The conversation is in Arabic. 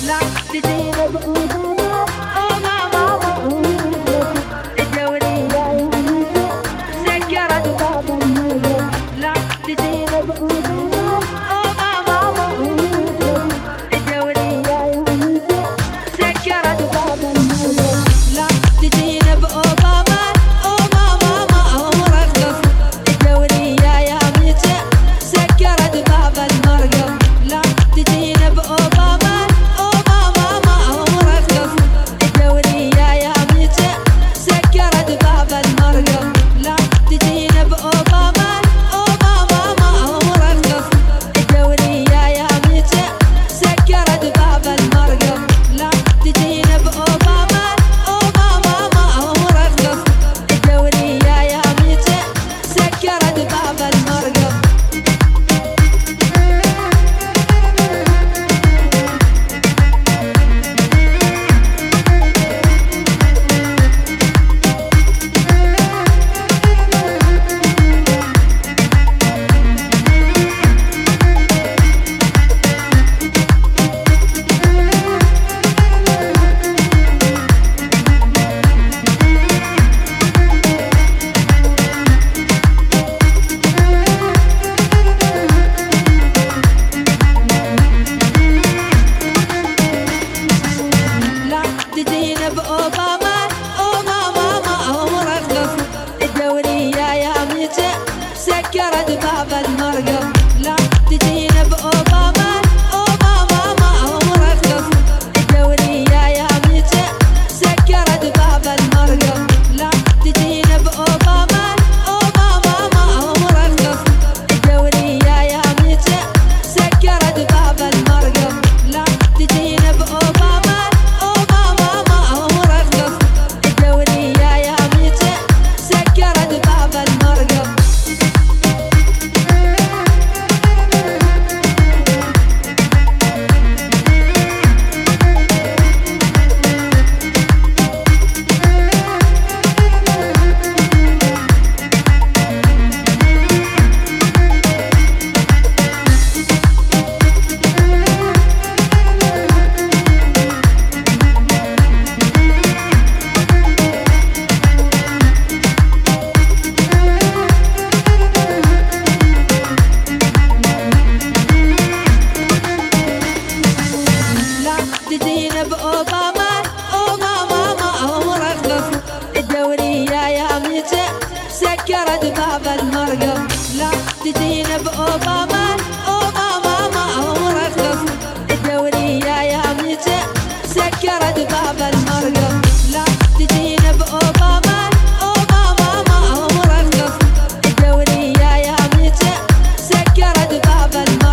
لا تجينا بأوباما أوباما الدورية سكرت باب الموت لا تجينا بأوباما أوباما الدورية سكرت باب الموت لا تجينا بأوباما أوباما مرخص الدورية يا ميت سكرت باب المرقب لا تجينا بأوباما سكرت باب المرقب لا تجينا بأوباما أوباما مرخص الدورية يا ميت سكرت باب المرقب لا تجينا بأوباما أوباما مرخص الدورية يا ميت سكرت باب المرقب لا تجينا بأوباما أوباما مرخص الدورية يا ميت سكرت باب المرقب تجينا بأوباما أوباما مرخص الدورية يا ميت سكرت باب المرقب لا تجينا بأوباما أوباما مرخص الدورية يا ميت سكرت باب المرقب لا تجينا بأوباما أوباما مرخص الدورية يا ميت سكرت باب المرقب